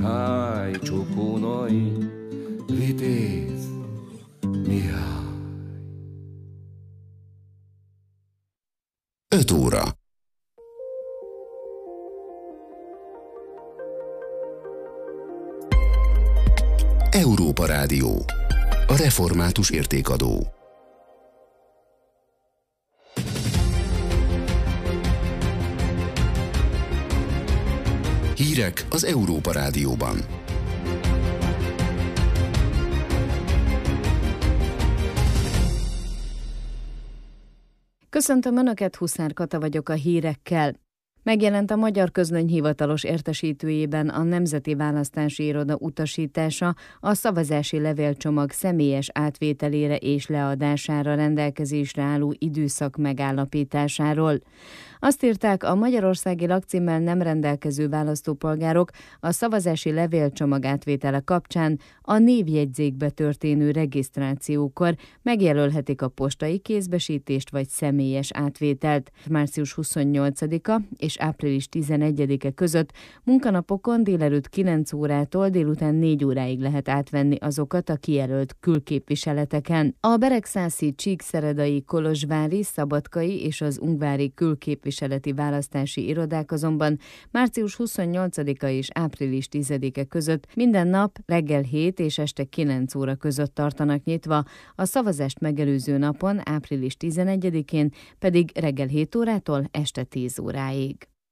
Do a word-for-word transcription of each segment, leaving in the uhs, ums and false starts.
Mihály Csokonai, Vitéz Mihály. öt óra. Európa Rádió. A református értékadó. Hírek az Európa Rádióban. Köszöntöm Önöket, Huszár Kata vagyok a hírekkel. Megjelent a Magyar Közlöny hivatalos értesítőjében a Nemzeti Választási Iroda utasítása a szavazási levélcsomag személyes átvételére és leadására rendelkezésre álló időszak megállapításáról. Azt írták, a magyarországi lakcímmel nem rendelkező választópolgárok a szavazási levélcsomag átvétele kapcsán a névjegyzékbe történő regisztrációkor megjelölhetik a postai kézbesítést vagy személyes átvételt. március huszonnyolcadika és április tizenegyedike között munkanapokon délelőtt kilenc órától délután négy óráig lehet átvenni azokat a kijelölt külképviseleteken. A beregszászi, csíkszeredai, kolozsvári, szabadkai és az ungvári külképviseleti választási irodák azonban március huszonnyolcadika és április tizedike között minden nap reggel hét és este kilenc óra között tartanak nyitva, a szavazást megelőző napon, április tizenegyedikén pedig reggel hét órától este tíz óráig.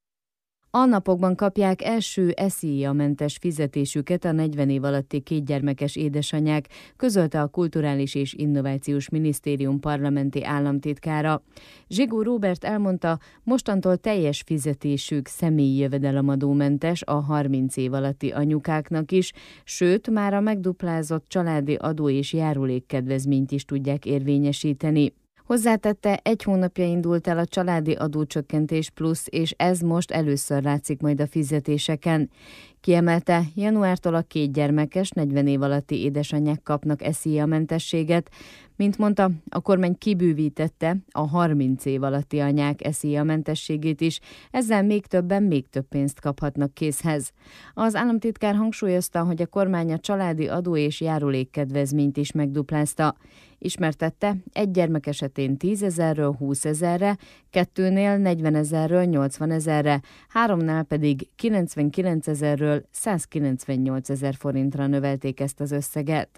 A napokban kapják első es i á-mentes fizetésüket a negyven év alatti kétgyermekes édesanyák, közölte a Kulturális és Innovációs Minisztérium parlamenti államtitkára. Zsigó Róbert elmondta, mostantól teljes fizetésük személyi jövedelemadómentes a harminc év alatti anyukáknak is, sőt, már a megduplázott családi adó és járulékkedvezményt is tudják érvényesíteni. Hozzátette, egy hónapja indult el a családi adócsökkentés plusz, és ez most először látszik majd a fizetéseken. Kiemelte, januártól a kétgyermekes, negyven év alatti édesanyák kapnak es i á-mentességet. Mint mondta, a kormány kibővítette a harminc év alatti anyák es i á-mentességét is, ezzel még többen még több pénzt kaphatnak készhez. Az államtitkár hangsúlyozta, hogy a kormány a családi adó és járulékkedvezményt is megduplázta. Ismertette, egy gyermek esetén tízezerről húszezerre, kettőnél negyvenezerről nyolcvanezerre, háromnál pedig kilencvenkilencezerről százkilencvennyolcezer forintra növelték ezt az összeget.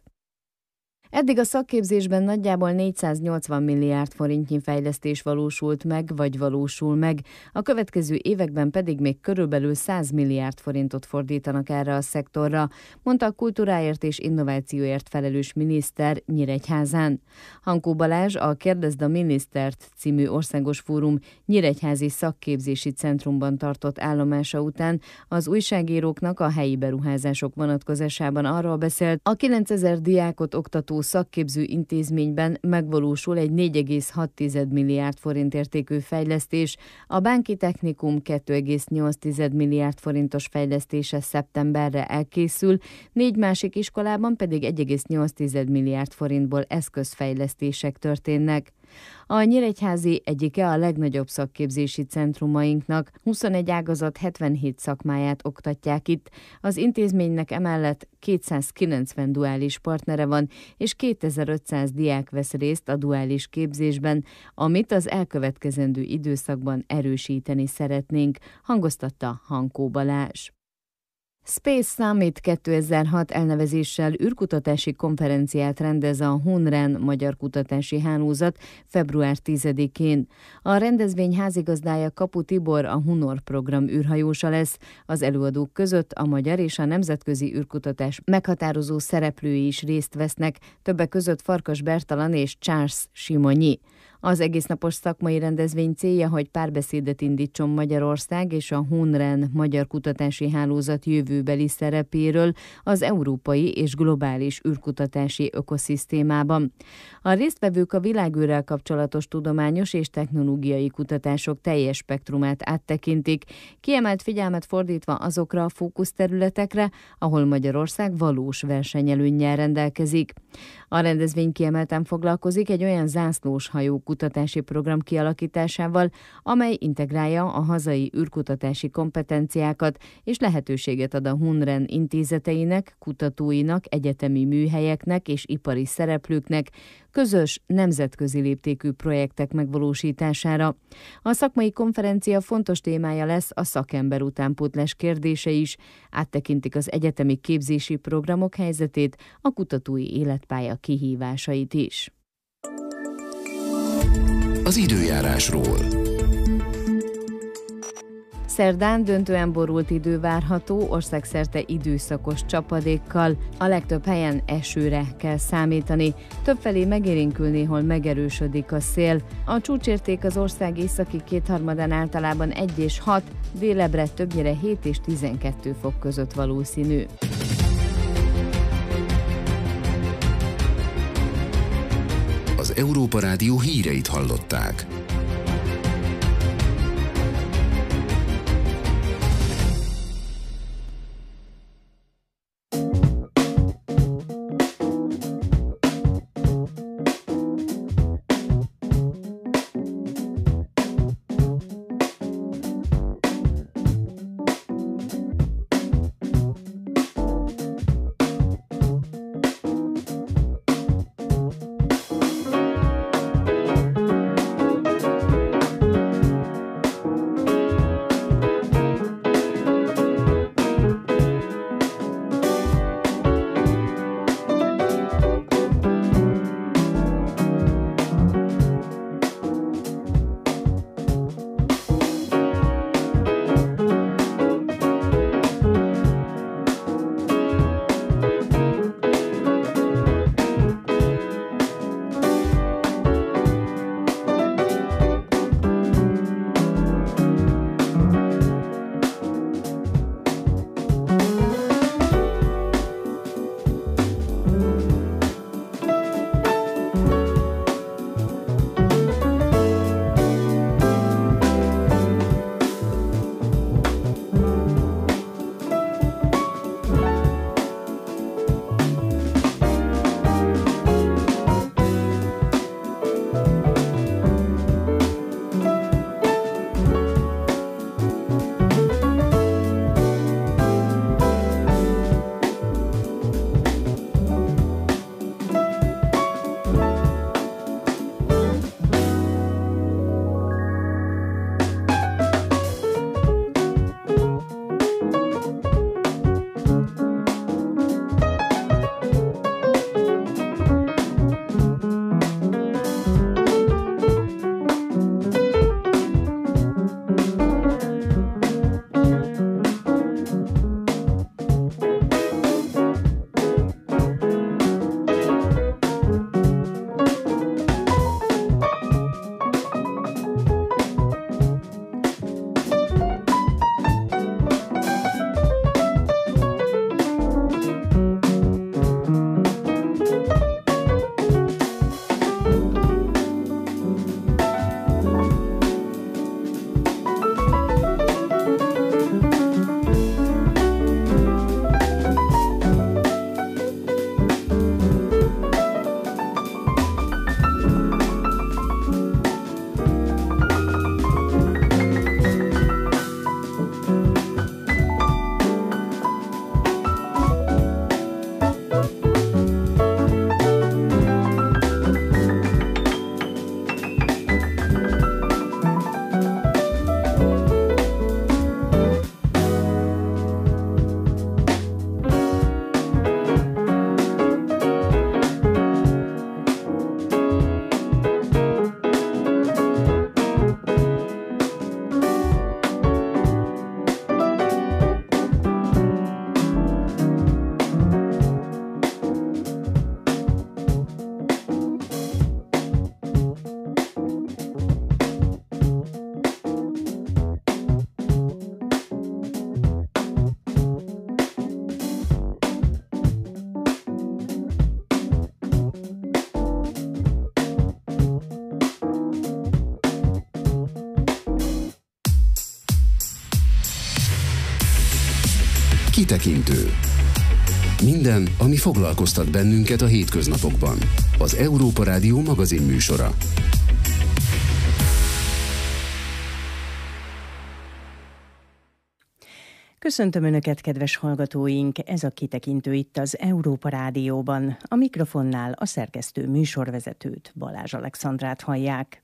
Eddig a szakképzésben nagyjából négyszáznyolcvan milliárd forintnyi fejlesztés valósult meg, vagy valósul meg, a következő években pedig még körülbelül száz milliárd forintot fordítanak erre a szektorra, mondta a kultúráért és innovációért felelős miniszter Nyíregyházán. Hankó Balázs, a Kérdezd a Minisztert című országos fórum nyíregyházi szakképzési centrumban tartott állomása után az újságíróknak a helyi beruházások vonatkozásában arról beszélt, a kilencezer diákot oktató szakképző intézményben megvalósul egy négy egész hat milliárd forint értékű fejlesztés, a Bánki Technikum két egész nyolc milliárd forintos fejlesztése szeptemberre elkészül, négy másik iskolában pedig egy egész nyolc milliárd forintból eszközfejlesztések történnek. A nyíregyházi egyike a legnagyobb szakképzési centrumainknak, huszonegy ágazat hetvenhét szakmáját oktatják itt. Az intézménynek emellett kétszázkilencven duális partnere van, és kétezer-ötszáz diák vesz részt a duális képzésben, amit az elkövetkezendő időszakban erősíteni szeretnénk, hangoztatta Hankó Balázs. Space Summit kétezer-hat elnevezéssel űrkutatási konferenciát rendez a HUNREN Magyar Kutatási Hálózat február tizedikén. A rendezvény házigazdája Kapu Tibor, a Hunor program űrhajósa lesz. Az előadók között a magyar és a nemzetközi űrkutatás meghatározó szereplői is részt vesznek, többek között Farkas Bertalan és Charles Simonyi. Az egésznapos szakmai rendezvény célja, hogy párbeszédet indítson Magyarország és a HUNREN Magyar Kutatási Hálózat jövőbeli szerepéről az európai és globális űrkutatási ökoszisztémában. A résztvevők a világűrrel kapcsolatos tudományos és technológiai kutatások teljes spektrumát áttekintik, kiemelt figyelmet fordítva azokra a fókuszterületekre, ahol Magyarország valós versenyelőnnyel rendelkezik. A rendezvény kiemelten foglalkozik egy olyan zászlós hajó űrkutatási program kialakításával, amely integrálja a hazai űrkutatási kompetenciákat és lehetőséget ad a Hunren intézeteinek, kutatóinak, egyetemi műhelyeknek és ipari szereplőknek közös nemzetközi léptékű projektek megvalósítására. A szakmai konferencia fontos témája lesz a szakember utánpótlás kérdése is, áttekintik az egyetemi képzési programok helyzetét, a kutatói életpálya kihívásait is. Az időjárásról. Szerdán döntően borult idő várható, országszerte időszakos csapadékkal, a legtöbb helyen esőre kell számítani. Többfelé megélénkül, néhol megerősödik a szél. A csúcsérték az ország északi kétharmadán általában egy és hat, délebbre többnyire hét és tizenkettő fok között valószínű. Az Európa Rádió híreit hallották. Kitekintő. Minden, ami foglalkoztat bennünket a hétköznapokban. Az Európa Rádió magazin műsora. Köszöntöm Önöket, kedves hallgatóink! Ez a kitekintő itt az Európa Rádióban. A mikrofonnál a szerkesztő műsorvezetőt, Balázs Alexandrát hallják.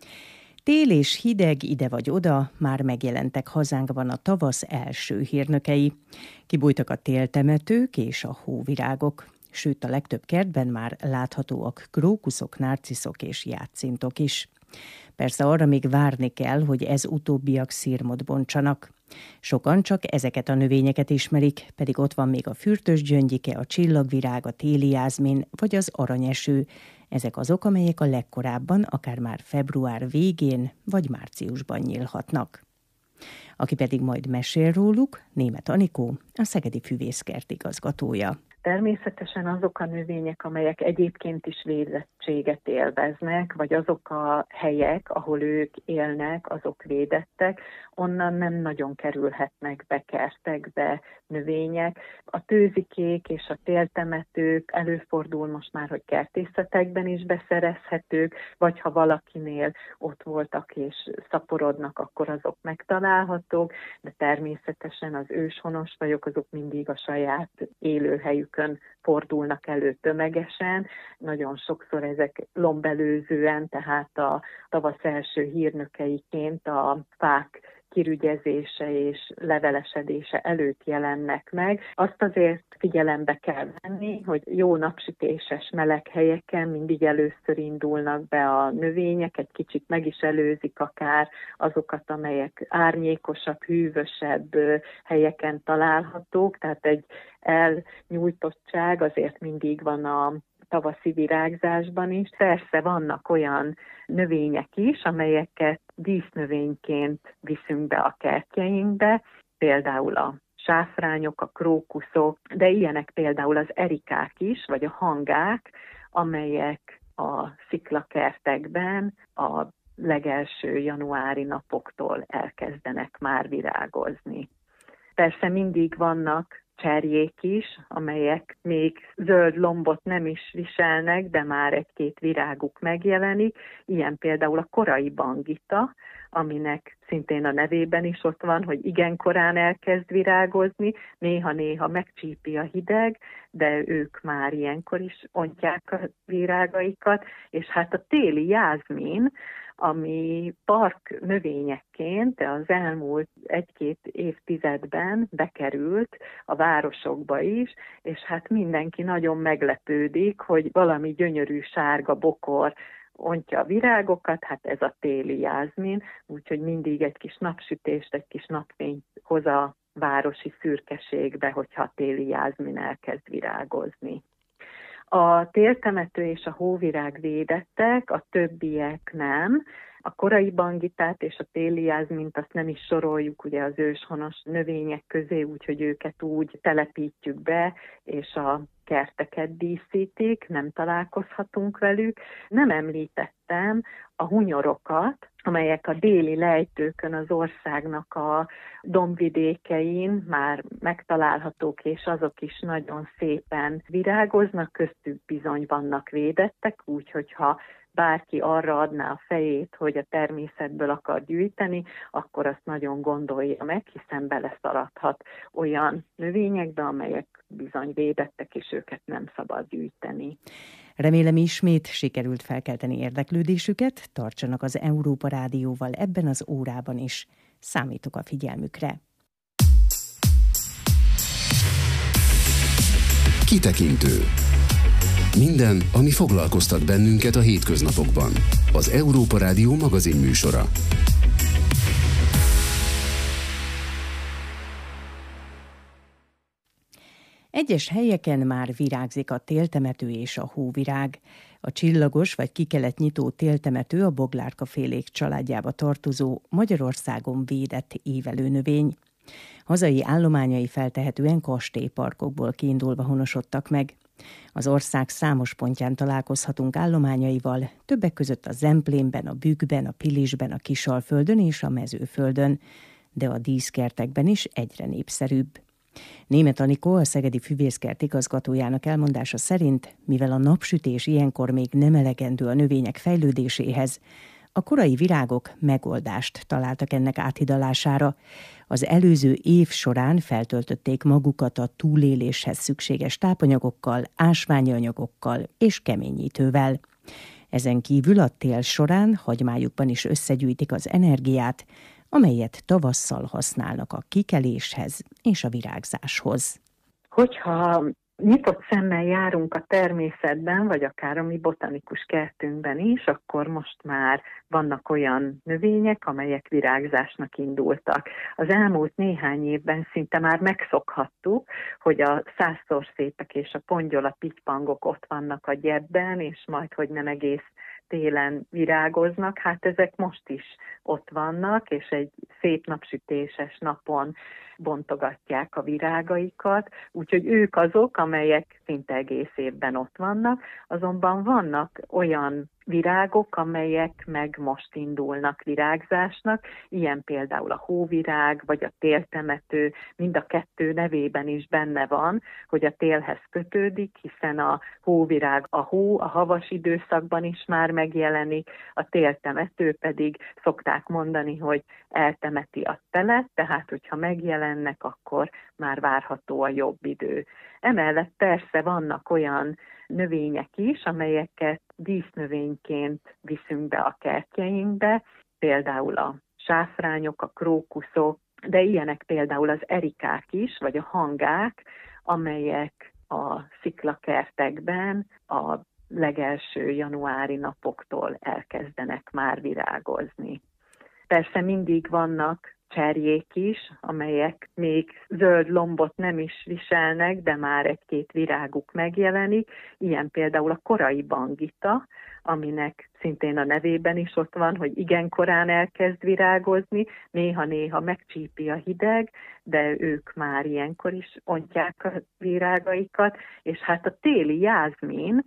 Tél és hideg, ide vagy oda, már megjelentek hazánkban a tavasz első hírnökei. Kibújtak a téltemetők és a hóvirágok, sőt a legtöbb kertben már láthatóak krókuszok, narciszok és játszintok is. Persze arra még várni kell, hogy ez utóbbiak szirmot bontsanak. Sokan csak ezeket a növényeket ismerik, pedig ott van még a fürtösgyöngyike, a csillagvirág, a téli jázmin vagy az aranyeső. Ezek azok, amelyek a legkorábban, akár már február végén vagy márciusban nyílhatnak. Aki pedig majd mesél róluk, Németh Anikó, a Szegedi Füvészkert igazgatója. Természetesen azok a növények, amelyek egyébként is védettséget élveznek, vagy azok a helyek, ahol ők élnek, azok védettek, onnan nem nagyon kerülhetnek be kertekbe növények. A tőzikék és a téltemetők előfordul most már, hogy kertészetekben is beszerezhetők, vagy ha valakinél ott voltak és szaporodnak, akkor azok megtalálhatók, de természetesen az őshonos fajok, azok mindig a saját élőhelyük fordulnak elő tömegesen. Nagyon sokszor ezek lombelőzően, tehát a tavasz első hírnökeiként a fák kirügyezése és levelesedése előtt jelennek meg. Azt azért figyelembe kell venni, hogy jó napsütéses meleg helyeken mindig először indulnak be a növények, egy kicsit meg is előzik akár azokat, amelyek árnyékosabb, hűvösebb helyeken találhatók, tehát egy elnyújtottság azért mindig van a tavaszi virágzásban is. Persze vannak olyan növények is, amelyeket dísznövényként viszünk be a kertjeinkbe, például a sáfrányok, a krókuszok, de ilyenek például az erikák is, vagy a hangák, amelyek a sziklakertekben a legelső januári napoktól elkezdenek már virágozni. Persze mindig vannak cserjék is, amelyek még zöld lombot nem is viselnek, de már egy-két viráguk megjelenik. Ilyen például a korai bangita, aminek szintén a nevében is ott van, hogy igen korán elkezd virágozni, néha-néha megcsípi a hideg, de ők már ilyenkor is ontják a virágaikat, és hát a téli jázmin, ami park növényekként az elmúlt egy-két évtizedben bekerült a városokba is, és hát mindenki nagyon meglepődik, hogy valami gyönyörű sárga bokor ontja a virágokat, hát ez a téli jázmin, úgyhogy mindig egy kis napsütést, egy kis napfényt hoz a városi szürkeségbe, hogyha a téli jázmin elkezd virágozni. A téltemető és a hóvirág védettek, a többiek nem. A korai bangitát és a téli jázmint azt nem is soroljuk ugye az őshonos növények közé, úgyhogy őket úgy telepítjük be, és a kerteket díszítik, nem találkozhatunk velük. Nem említettem a hunyorokat, amelyek a déli lejtőkön az országnak a dombvidékein már megtalálhatók, és azok is nagyon szépen virágoznak, köztük bizony vannak védettek, úgyhogy ha bárki arra adná a fejét, hogy a természetből akar gyűjteni, akkor azt nagyon gondolja meg, hiszen beleszaladhat olyan növényekbe, amelyek bizony védettek, és őket nem szabad gyűjteni. Remélem ismét sikerült felkelteni érdeklődésüket, tartsanak az Európa Rádióval ebben az órában is. Számítok a figyelmükre. Kitekintő. Minden, ami foglalkoztat bennünket a hétköznapokban. Az Európa Rádió magazin műsora. Egyes helyeken már virágzik a téltemető és a hóvirág. A csillagos vagy ki kellett nyitó téltemető a boglárkafélék családjába tartozó, Magyarországon védett évelőnövény. Hazai állományai feltehetően kastélyparkokból kiindulva honosodtak meg. Az ország számos pontján találkozhatunk állományaival, többek között a Zemplénben, a Bükkben, a Pilisben, a Kisalföldön és a Mezőföldön, de a díszkertekben is egyre népszerűbb. Németh Anikó, a Szegedi Füvészkert igazgatójának elmondása szerint, mivel a napsütés ilyenkor még nem elegendő a növények fejlődéséhez, A korai virágok megoldást találtak ennek áthidalására. Az előző év során feltöltötték magukat a túléléshez szükséges tápanyagokkal, ásványi anyagokkal és keményítővel. Ezen kívül a tél során hagymájukban is összegyűjtik az energiát, amelyet tavasszal használnak a kikeléshez és a virágzáshoz. Hogyha nyitott szemmel járunk a természetben, vagy akár a mi botanikus kertünkben is, akkor most már vannak olyan növények, amelyek virágzásnak indultak. Az elmúlt néhány évben szinte már megszokhattuk, hogy a százszorszépek és a pongyola pitpangok ott vannak a gyepben, és majd, hogy nem egész télen virágoznak, hát ezek most is ott vannak, és egy szép napsütéses napon bontogatják a virágaikat, úgyhogy ők azok, amelyek szinte egész évben ott vannak, azonban vannak olyan virágok, amelyek meg most indulnak virágzásnak, ilyen például a hóvirág, vagy a téltemető, mind a kettő nevében is benne van, hogy a télhez kötődik, hiszen a hóvirág a hó, a havas időszakban is már megjelenik, a téltemető pedig szokták mondani, hogy eltemeti a telet, tehát hogyha megjelennek, akkor már várható a jobb idő. Emellett persze vannak olyan növények is, amelyeket dísznövényként viszünk be a kertjeinkbe, például a sáfrányok, a krókuszok, de ilyenek például az erikák is, vagy a hangák, amelyek a sziklakertekben a legelső januári napoktól elkezdenek már virágozni. Persze mindig vannak cserjék is, amelyek még zöld lombot nem is viselnek, de már egy-két viráguk megjelenik, ilyen például a korai bangita, aminek szintén a nevében is ott van, hogy igen korán elkezd virágozni, néha-néha megcsípi a hideg, de ők már ilyenkor is ontják a virágaikat, és hát a téli jázmin,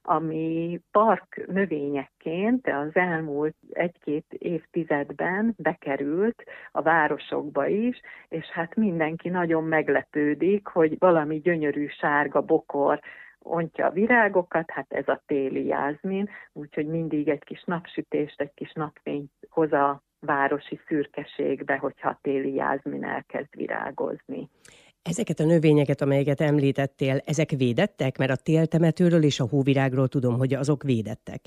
ami park növényekként az elmúlt egy-két évtizedben bekerült a városokba is, és hát mindenki nagyon meglepődik, hogy valami gyönyörű sárga bokor ontja a virágokat, hát ez a téli jázmin, úgyhogy mindig egy kis napsütést, egy kis napfényt hoz a városi szürkeségbe, hogyha a téli jázmin elkezd virágozni. Ezeket a növényeket, amelyeket említettél, ezek védettek? Mert a téltemetőről és a hóvirágról tudom, hogy azok védettek.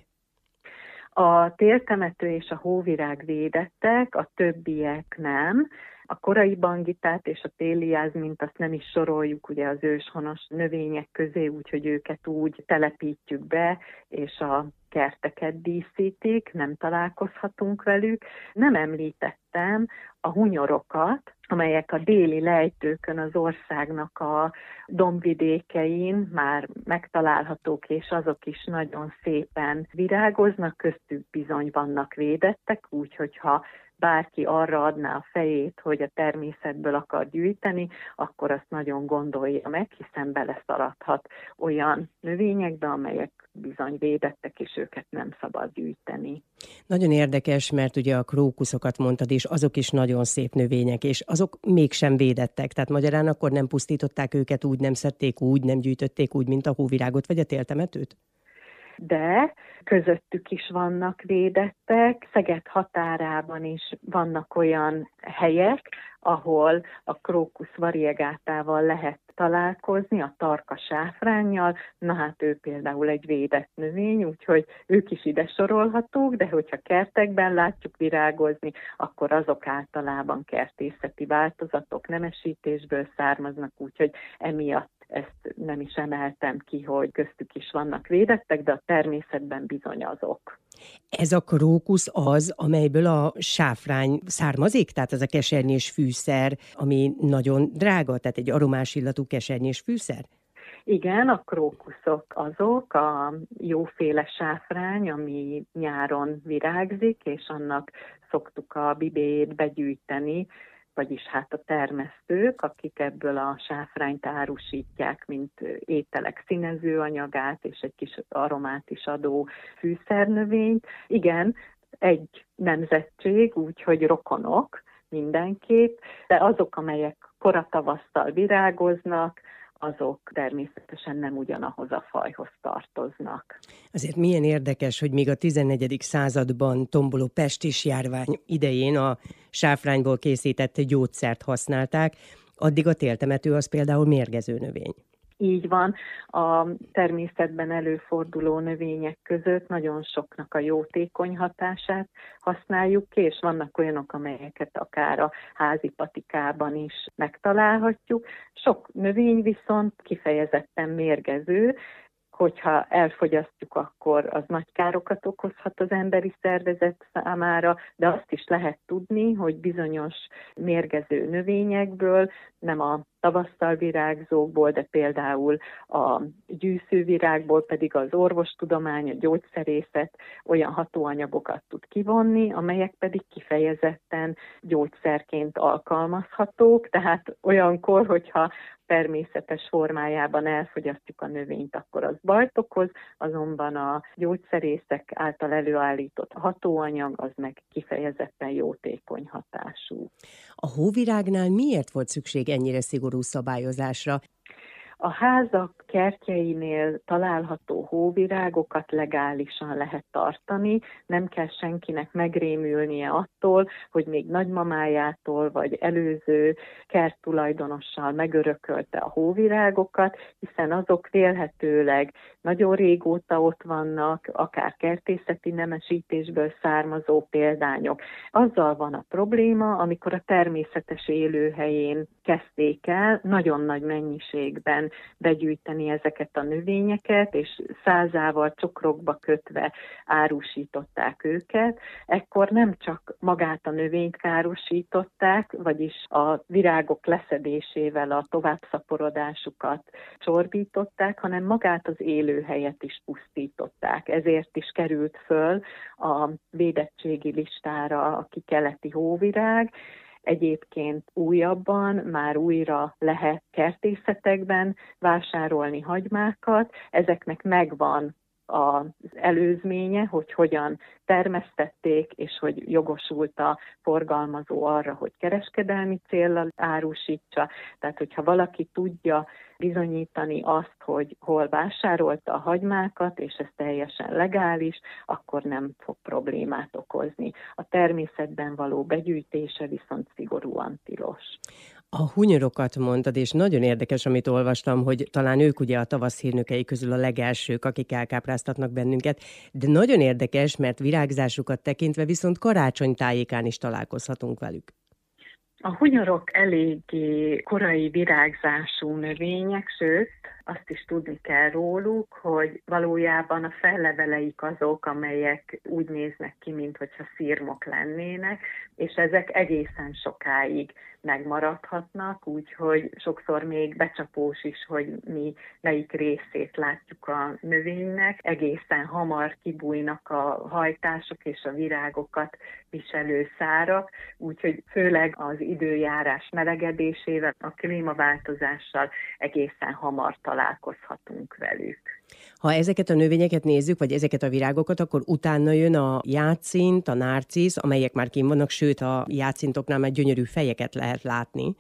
A téltemető és a hóvirág védettek, a többiek nem. A korai bangitát és a téli jázmint azt nem is soroljuk ugye az őshonos növények közé, úgyhogy őket úgy telepítjük be, és a kerteket díszítik, nem találkozhatunk velük. Nem említettem a hunyorokat, amelyek a déli lejtőkön az országnak a dombvidékein már megtalálhatók, és azok is nagyon szépen virágoznak, köztük bizony vannak védettek, úgyhogy ha bárki arra adná a fejét, hogy a természetből akar gyűjteni, akkor azt nagyon gondolja meg, hiszen beleszaladhat olyan növényekbe, amelyek bizony védettek, és őket nem szabad gyűjteni. Nagyon érdekes, mert ugye a krókuszokat mondtad, és azok is nagyon szép növények, és azok mégsem védettek. Tehát magyarán akkor nem pusztították őket úgy, nem szedték úgy, nem gyűjtötték úgy, mint a hóvirágot vagy a téltemetőt? De közöttük is vannak védettek. Szeged határában is vannak olyan helyek, ahol a krókusz variegátával lehet találkozni, a tarka sáfránnyal, na hát ő például egy védett növény, úgyhogy ők is ide sorolhatók, de hogyha kertekben látjuk virágozni, akkor azok általában kertészeti változatok, nemesítésből származnak, úgyhogy emiatt ezt nem is emeltem ki, hogy köztük is vannak védettek, de a természetben bizony azok. Ez a krókusz az, amelyből a sáfrány származik? Tehát ez a kesernyés fűszer, ami nagyon drága, tehát egy aromás illatú kesernyés fűszer? Igen, a krókuszok azok, a jóféle sáfrány, ami nyáron virágzik, és annak szoktuk a bibéjét begyűjteni, vagyis hát a termesztők, akik ebből a sáfrányt árusítják, mint ételek színezőanyagát, és egy kis aromát is adó fűszernövényt. Igen, egy nemzetség, úgyhogy rokonok mindenképp, de azok, amelyek koratavasszal virágoznak, azok természetesen nem ugyanahoz a fajhoz tartoznak. Azért milyen érdekes, hogy még a tizennegyedik században tomboló pestis járvány idején a sáfrányból készített gyógyszert használták, addig a téltemető az például mérgező növény. Így van, a természetben előforduló növények között nagyon soknak a jótékony hatását használjuk ki, és vannak olyanok, amelyeket akár a házi patikában is megtalálhatjuk. Sok növény viszont kifejezetten mérgező, hogyha elfogyasztjuk, akkor az nagy károkat okozhat az emberi szervezet számára, de azt is lehet tudni, hogy bizonyos mérgező növényekből, nem a tavasszal virágzókból, de például a gyűszűvirágból pedig az orvostudomány, a gyógyszerészet olyan hatóanyagokat tud kivonni, amelyek pedig kifejezetten gyógyszerként alkalmazhatók, tehát olyankor, hogyha természetes formájában elfogyasztjuk a növényt, akkor az bajt okoz, azonban a gyógyszerészek által előállított hatóanyag az meg kifejezetten jótékony hatású. A hóvirágnál miért volt szükség ennyire szigorú szabályozásra? A házak kertjeinél található hóvirágokat legálisan lehet tartani, nem kell senkinek megrémülnie attól, hogy még nagymamájától vagy előző kerttulajdonossal megörökölte a hóvirágokat, hiszen azok vélhetőleg nagyon régóta ott vannak, akár kertészeti nemesítésből származó példányok. Azzal van a probléma, amikor a természetes élőhelyén kezdték el nagyon nagy mennyiségben begyűjteni ezeket a növényeket, és százával csokrokba kötve árusították őket. Ekkor nem csak magát a növényt károsították, vagyis a virágok leszedésével a továbbszaporodásukat csorbították, hanem magát az élőhelyet is pusztították. Ezért is került föl a védettségi listára a kikeleti hóvirág. Egyébként újabban már újra lehet kertészetekben vásárolni hagymákat, ezeknek megvan az előzménye, hogy hogyan termesztették, és hogy jogosult a forgalmazó arra, hogy kereskedelmi céllal árusítsa. Tehát, hogyha valaki tudja bizonyítani azt, hogy hol vásárolta a hagymákat, és ez teljesen legális, akkor nem fog problémát okozni. A természetben való begyűjtése viszont szigorúan tilos. A hunyorokat mondtad, és nagyon érdekes, amit olvastam, hogy talán ők ugye a tavasz hírnökei közül a legelsők, akik elkápráztatnak bennünket, de nagyon érdekes, mert virágzásukat tekintve viszont karácsony tájékán is találkozhatunk velük. A hunyorok eléggé korai virágzású növények, sőt, azt is tudni kell róluk, hogy valójában a felleveleik azok, amelyek úgy néznek ki, minthogyha szirmok lennének, és ezek egészen sokáig megmaradhatnak, úgyhogy sokszor még becsapós is, hogy mi melyik részét látjuk a növénynek. Egészen hamar kibújnak a hajtások és a virágokat viselő szárak, úgyhogy főleg az időjárás melegedésével, a klímaváltozással egészen hamar találkozhatunk velük. Ha ezeket a növényeket nézzük, vagy ezeket a virágokat, akkor utána jön a jácint, a nárcisz, amelyek már kint vannak, sőt a jácintoknál már gyönyörű fejeket lehet látni.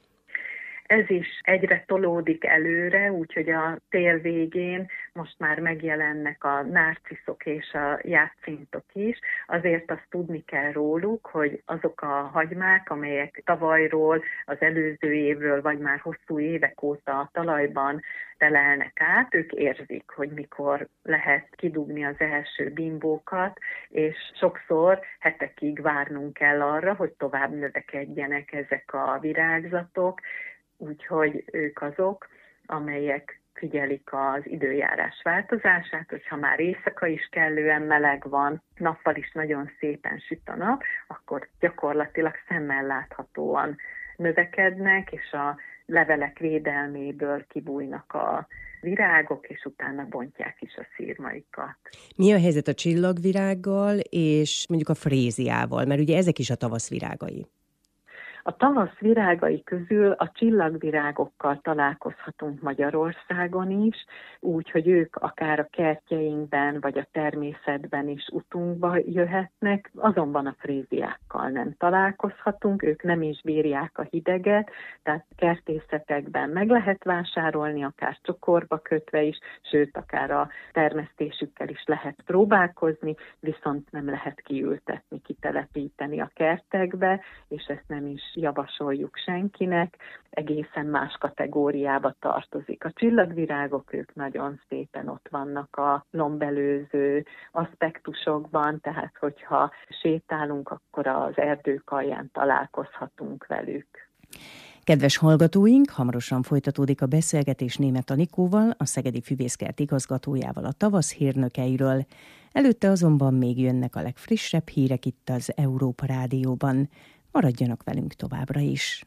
Ez is egyre tolódik előre, úgyhogy a tél végén most már megjelennek a nárciszok és a jácintok is. Azért azt tudni kell róluk, hogy azok a hagymák, amelyek tavalyról, az előző évről, vagy már hosszú évek óta a talajban telelnek át, ők érzik, hogy mikor lehet kidugni az első bimbókat, és sokszor hetekig várnunk kell arra, hogy tovább növekedjenek ezek a virágzatok, úgyhogy ők azok, amelyek figyelik az időjárás változását, hogyha már éjszaka is kellően meleg van, nappal is nagyon szépen süt a nap, akkor gyakorlatilag szemmel láthatóan növekednek, és a levelek védelméből kibújnak a virágok, és utána bontják is a szírmaikat. Mi a helyzet a csillagvirággal és mondjuk a fréziával, mert ugye ezek is a tavasz virágai? A tavasz virágai közül a csillagvirágokkal találkozhatunk Magyarországon is, úgy, hogy ők akár a kertjeinkben vagy a természetben is utunkba jöhetnek, azonban a fréziákkal nem találkozhatunk, ők nem is bírják a hideget, tehát kertészetekben meg lehet vásárolni, akár csokorba kötve is, sőt, akár a termesztésükkel is lehet próbálkozni, viszont nem lehet kiültetni, kitelepíteni a kertekbe, és ezt nem is javasoljuk senkinek, egészen más kategóriába tartozik. A csillagvirágok, ők nagyon szépen ott vannak a lombelőző aspektusokban, tehát hogyha sétálunk, akkor az erdők alján találkozhatunk velük. Kedves hallgatóink, hamarosan folytatódik a beszélgetés Németh Anikóval, a Szegedi Füvészkert igazgatójával a tavasz hírnökeiről. Előtte azonban még jönnek a legfrissebb hírek itt az Európa Rádióban. Maradjanak velünk továbbra is.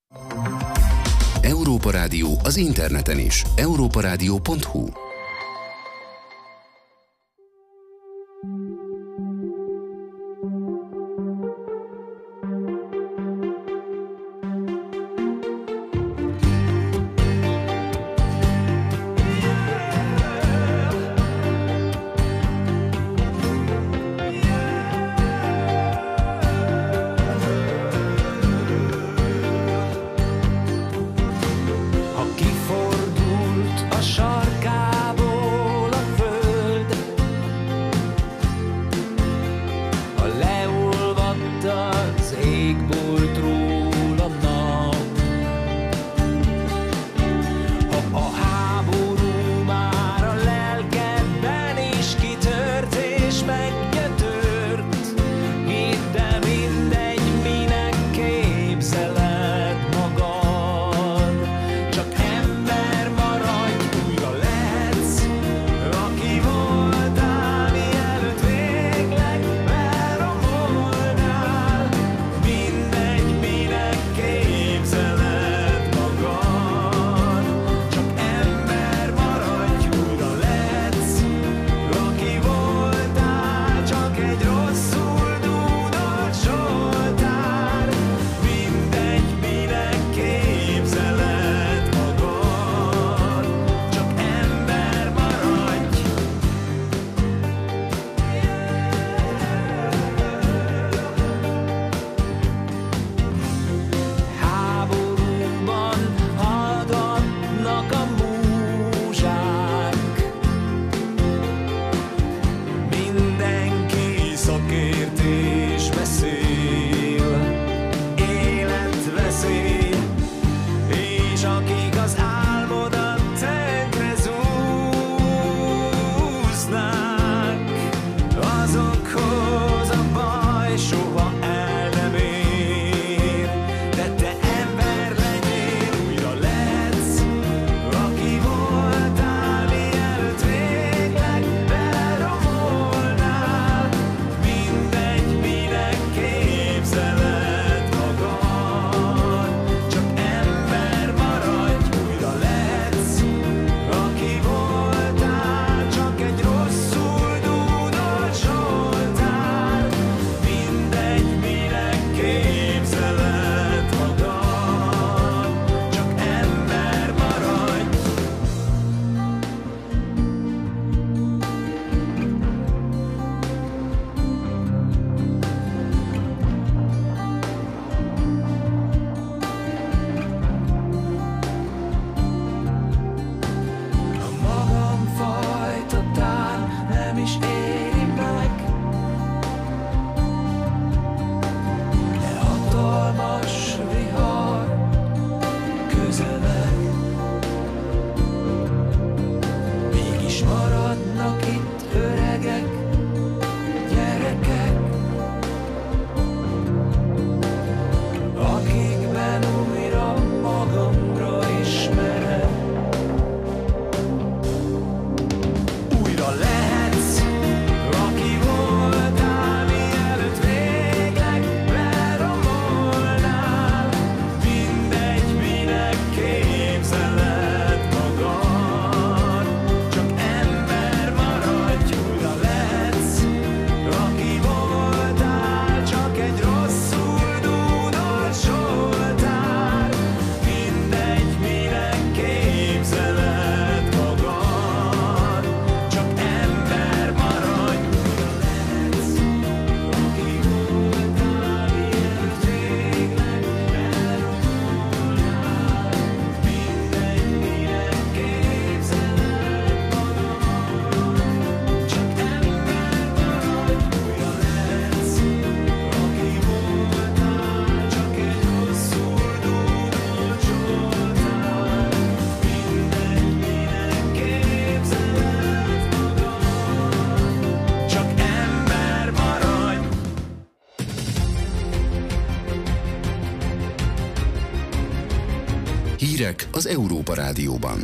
Európa Rádió az interneten is. európa rádió pont hu. Mindegy, minek Hírek az Európa Rádióban.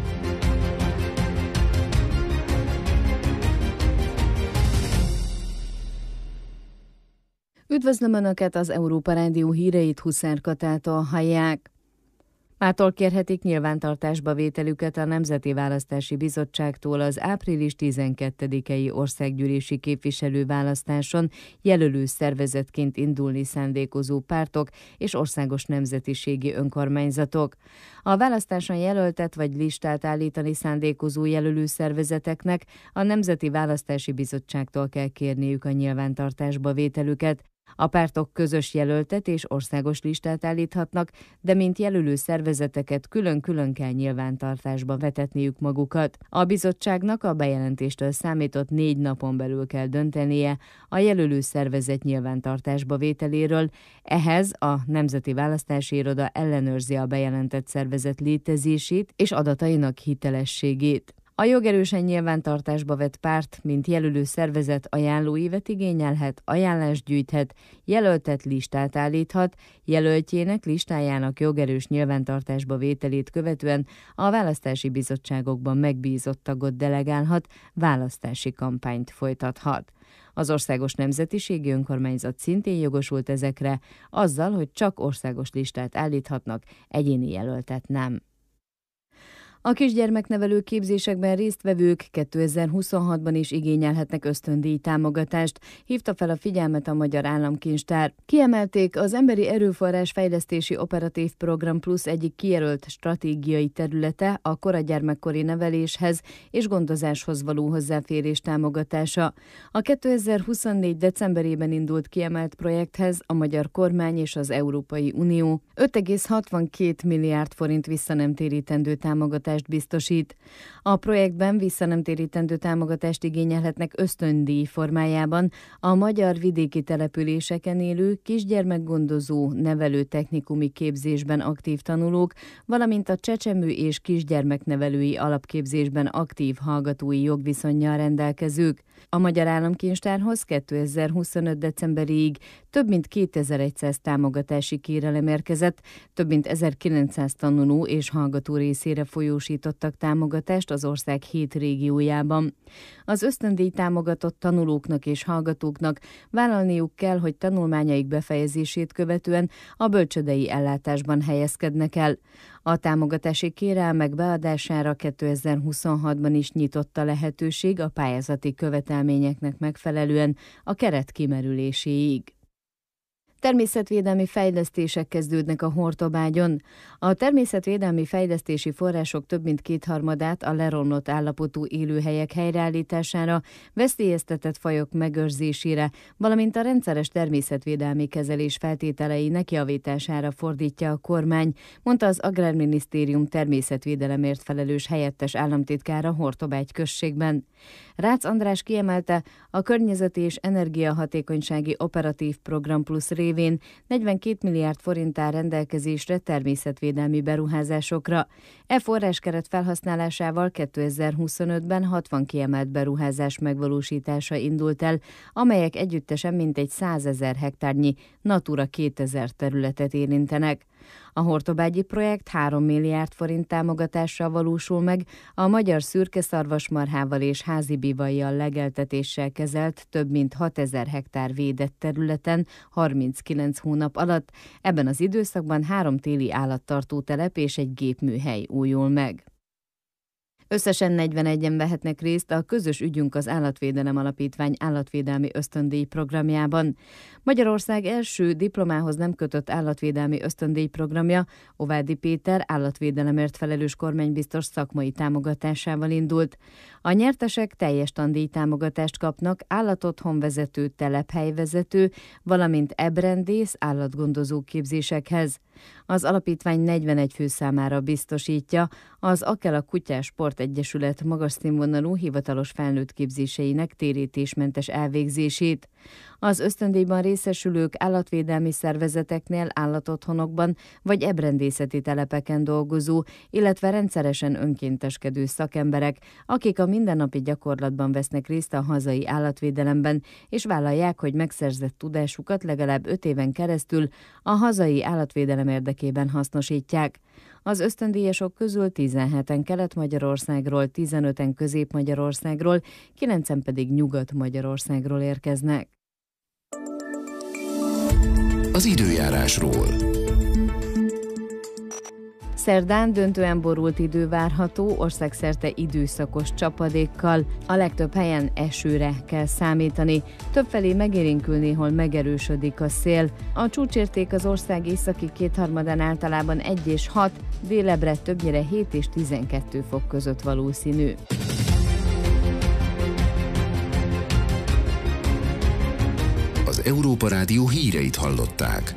Üdvözlöm Önöket, az Európa Rádió híreit Huszár Katától hallják. Mától kérhetik nyilvántartásba vételüket a Nemzeti Választási Bizottságtól az április tizenkettedikei országgyűlési képviselőválasztáson jelölő szervezetként indulni szándékozó pártok és országos nemzetiségi önkormányzatok. A választáson jelöltet vagy listát állítani szándékozó jelölő szervezeteknek a Nemzeti Választási Bizottságtól kell kérniük a nyilvántartásba vételüket. A pártok közös jelöltet és országos listát állíthatnak, de mint jelölő szervezeteket külön-külön kell nyilvántartásba vetetniük magukat. A bizottságnak a bejelentéstől számított négy napon belül kell döntenie a jelölő szervezet nyilvántartásba vételéről. Ehhez a Nemzeti Választási Iroda ellenőrzi a bejelentett szervezet létezését és adatainak hitelességét. A jogerősen nyilvántartásba vett párt, mint jelölő szervezet ajánlóívet igényelhet, ajánlást gyűjthet, jelöltet listát állíthat, jelöltjének listájának jogerős nyilvántartásba vételét követően a választási bizottságokban megbízott tagot delegálhat, választási kampányt folytathat. Az Országos Nemzetiségi Önkormányzat szintén jogosult ezekre, azzal, hogy csak országos listát állíthatnak, egyéni jelöltet nem. A kisgyermeknevelő képzésekben résztvevők kétezer-huszonhatban is igényelhetnek ösztöndíj támogatást, hívta fel a figyelmet a Magyar Államkincstár. Kiemelték, az Emberi Erőforrás Fejlesztési Operatív Program Plusz egyik kijelölt stratégiai területe a koragyermekkori neveléshez és gondozáshoz való hozzáférés támogatása. A kétezer-huszonnégy decemberében indult kiemelt projekthez a magyar kormány és az Európai Unió öt egész hatvankét milliárd forint visszanemtérítendő támogatást biztosít. A projektben visszanemtérítendő támogatást igényelhetnek ösztöndíj formájában a magyar vidéki településeken élő kisgyermekgondozó nevelő technikumi képzésben aktív tanulók, valamint a csecsemő és kisgyermeknevelői alapképzésben aktív hallgatói jogviszonnyal rendelkezők. A Magyar Államkincstárhoz kétezer-huszonöt decemberig több mint kétezer-száz támogatási kérelem érkezett, több mint ezerkilencszáz tanuló és hallgató részére folyósítottak támogatást az ország hét régiójában. Az ösztöndíj támogatott tanulóknak és hallgatóknak vállalniuk kell, hogy tanulmányaik befejezését követően a bölcsődei ellátásban helyezkednek el. A támogatási kérelmek beadására kétezer-huszonhatban is nyitott a lehetőség a pályázati követelményeknek megfelelően a keret kimerüléséig. Természetvédelmi fejlesztések kezdődnek a Hortobágyon. A természetvédelmi fejlesztési források több mint kétharmadát a leromlott állapotú élőhelyek helyreállítására, veszélyeztetett fajok megőrzésére, valamint a rendszeres természetvédelmi kezelés feltételeinek javítására fordítja a kormány, mondta az Agrárminisztérium természetvédelemért felelős helyettes államtitkára Hortobágy községben. Rácz András kiemelte, a környezeti és energiahatékonysági operatív program plusz révén negyvenkét milliárd forint áll rendelkezésre természetvédelmi beruházásokra. E forráskeret felhasználásával kétezer-huszonötben hatvan kiemelt beruházás megvalósítása indult el, amelyek együttesen mintegy százezer hektárnyi Natura kétezer területet érintenek. A hortobágyi projekt három milliárd forint támogatással valósul meg, a magyar szürkeszarvasmarhával és házi bivajjal legeltetéssel kezelt több mint hatezer hektár védett területen harminckilenc hónap alatt. Ebben az időszakban három téli állattartó telep és egy gépműhely újul meg. Összesen negyvenegyen vehetnek részt a Közös ügyünk az Állatvédelem Alapítvány állatvédelmi ösztöndíj programjában. Magyarország első diplomához nem kötött állatvédelmi ösztöndíj programja Ovádi Péter állatvédelemért felelős kormánybiztos szakmai támogatásával indult. A nyertesek teljes tandíj támogatást kapnak állatotthonvezető, telephelyvezető, valamint ebrendész, állatgondozó képzésekhez. Az alapítvány negyvenegy fő számára biztosítja az Akela Kutyás Sportegyesület magas színvonalú hivatalos felnőtt képzéseinek térítésmentes elvégzését. Az ösztöndíjban részesülők állatvédelmi szervezeteknél, állatotthonokban vagy ebrendészeti telepeken dolgozó, illetve rendszeresen önkénteskedő szakemberek, akik a mindennapi gyakorlatban vesznek részt a hazai állatvédelemben, és vállalják, hogy megszerzett tudásukat legalább öt éven keresztül a hazai állatvédelem érdekében hasznosítják. Az ösztöndíjasok közül tizenheten Kelet-Magyarországról, tizenöten Közép-Magyarországról, kilencen pedig Nyugat-Magyarországról érkeznek. Az időjárásról. Szerdán döntően borult idő várható, országszerte időszakos csapadékkal, a legtöbb helyen esőre kell számítani. Többfelé megélénkül, néhol megerősödik a szél. A csúcsérték az ország északi kétharmadán általában egy és hat, délebbre többnyire hét és tizenkettő fok között valószínű. Az Európa Rádió híreit hallották.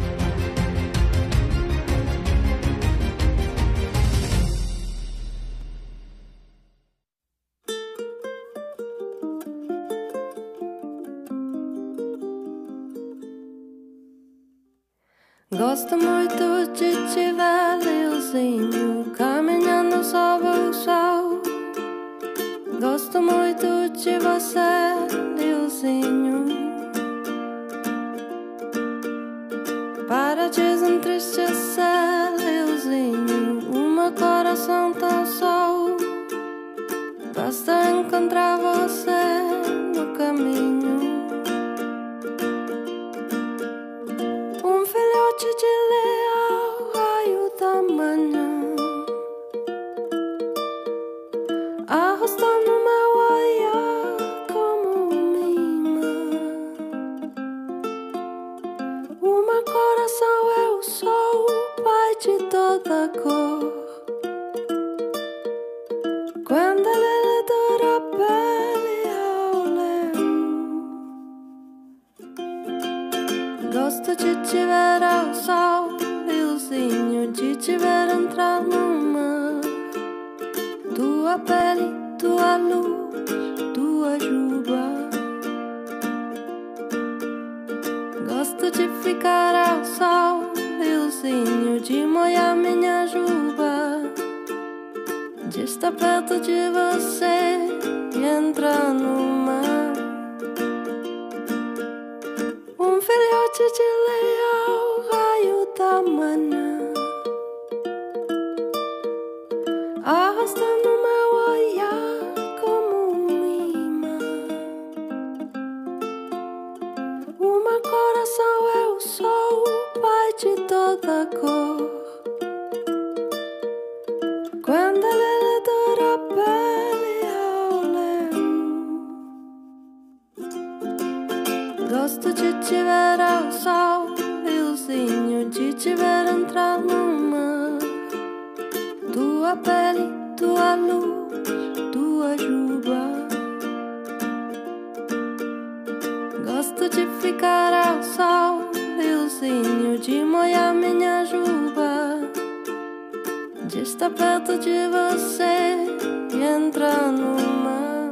Gosto muito de te ver, leozinho, caminhando sob o sol. Gosto muito de você, leozinho, para desentristecer, leozinho, o meu coração tão só. Basta encontrar você no caminho. Um filhote de leão, raio da manhã, arrastando meu olhar como um imã. O meu coração é o sol, pai de toda cor. Quando ele dura a pele ao leão. Gosto de te ver ao sol, leozinho, de te ver entrar no mar. Tua pele, tua luz, tua juba. Gosto de ficar ao sol, leozinho, de molhar minha juba, de estar perto de você e entrar no mar. Um filhote de leão, raio da manhã, arrastando meu olhar como um imã. O meu coração é o sol, pai de toda cor. Quando ele dura a pele ao leão. Gosto de te ver ao sol, leozinho, de te ver entrar no mar. Tua pele, tua luz, tua juba. Gosto de ficar ao sol, leozinho, de molhar minha juba, de estar perto de você e entrar no mar.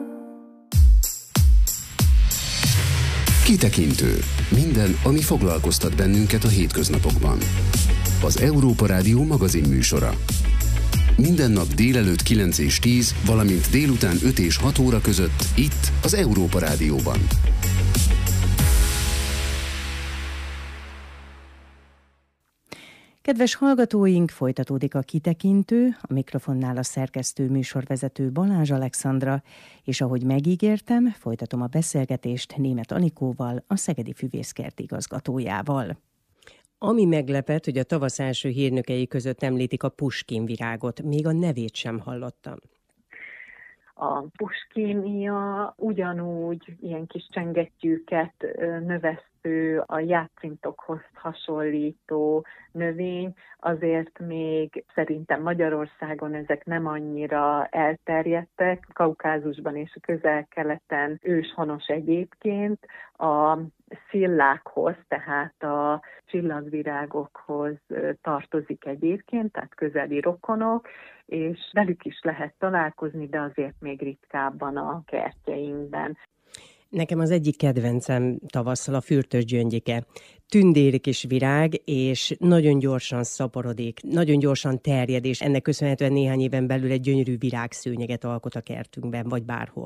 Kitekintő. Minden, ami foglalkoztat bennünket a hétköznapokban. Az Európa Rádió magazin műsora. Minden nap délelőtt kilenc és tíz, valamint délután öt és hat óra között itt az Európa Rádióban. Kedves hallgatóink, folytatódik a Kitekintő, a mikrofonnál a szerkesztő műsorvezető Balázs Alexandra, és ahogy megígértem, folytatom a beszélgetést Németh Anikóval, a Szegedi Füvészkert igazgatójával. Ami meglepett, hogy a tavasz első hírnökei között említik a Puskin virágot, még a nevét sem hallottam. A puskinia ugyanúgy ilyen kis csengettyűket növesztő, a játszintokhoz hasonlító növény, azért még szerintem Magyarországon ezek nem annyira elterjedtek, Kaukázusban és a Közel-Keleten őshonos egyébként, a szillákhoz, tehát a csillagvirágokhoz tartozik egyébként, tehát közeli rokonok, és velük is lehet találkozni, de azért még ritkábban a kertjeinkben. Nekem az egyik kedvencem tavasszal a fürtös gyöngyike. Tündéri kis virág, és nagyon gyorsan szaporodik, nagyon gyorsan terjed, és ennek köszönhetően néhány éven belül egy gyönyörű virágszőnyeget alkot a kertünkben, vagy bárhol.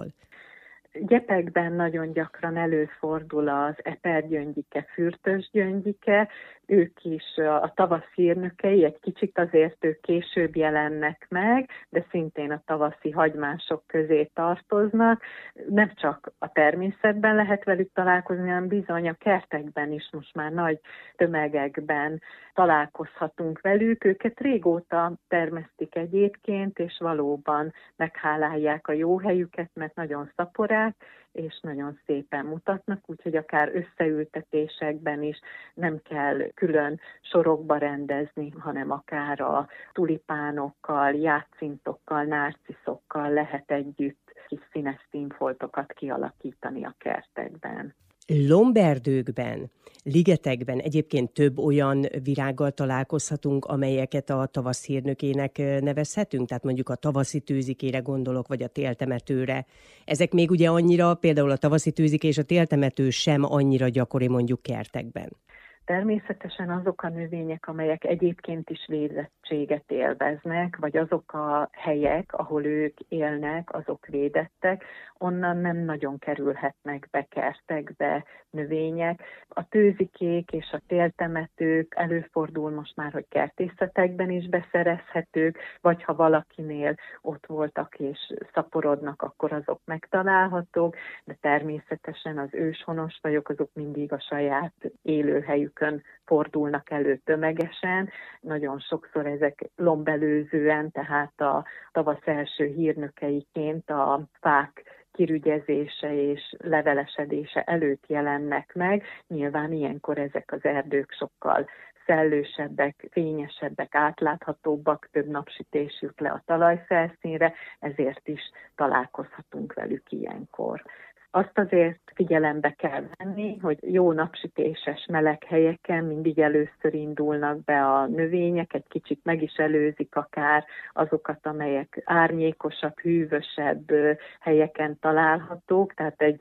Gyepekben nagyon gyakran előfordul az epergyöngyike, fürtös gyöngyike, ők is a tavasz hírnökei, egy kicsit azért ők később jelennek meg, de szintén a tavaszi hagymások közé tartoznak. Nem csak a természetben lehet velük találkozni, hanem bizony a kertekben is most már nagy tömegekben találkozhatunk velük. Őket régóta termesztik egyébként, és valóban meghálálják a jó helyüket, mert nagyon szaporák, és nagyon szépen mutatnak, úgyhogy akár összeültetésekben is nem kell külön sorokba rendezni, hanem akár a tulipánokkal, játszintokkal, nárciszokkal lehet együtt kis színes színfoltokat kialakítani a kertekben. Lomberdőkben, ligetekben egyébként több olyan virággal találkozhatunk, amelyeket a tavasz hírnökének nevezhetünk, tehát mondjuk a tavaszi tőzikére gondolok, vagy a téltemetőre. Ezek még ugye annyira, például a tavaszi tőzike és a téltemető sem annyira gyakori mondjuk kertekben. Természetesen azok a növények, amelyek egyébként is védettséget élveznek, vagy azok a helyek, ahol ők élnek, azok védettek, onnan nem nagyon kerülhetnek be kertekbe növények. A tőzikék és a téltemetők előfordul most már, hogy kertészetekben is beszerezhetők, vagy ha valakinél ott voltak és szaporodnak, akkor azok megtalálhatók, de természetesen az őshonos fajok, azok mindig a saját élőhelyük fordulnak elő tömegesen. Nagyon sokszor ezek lombelőzően, tehát a tavasz első hírnökeiként a fák kirügyezése és levelesedése előtt jelennek meg. Nyilván ilyenkor ezek az erdők sokkal szellősebbek, fényesebbek, átláthatóbbak, több napsütés jut le a talajfelszínre, ezért is találkozhatunk velük ilyenkor. Azt azért figyelembe kell venni, hogy jó napsütéses, meleg helyeken mindig először indulnak be a növények, egy kicsit meg is előzik akár azokat, amelyek árnyékosabb, hűvösebb helyeken találhatók, tehát egy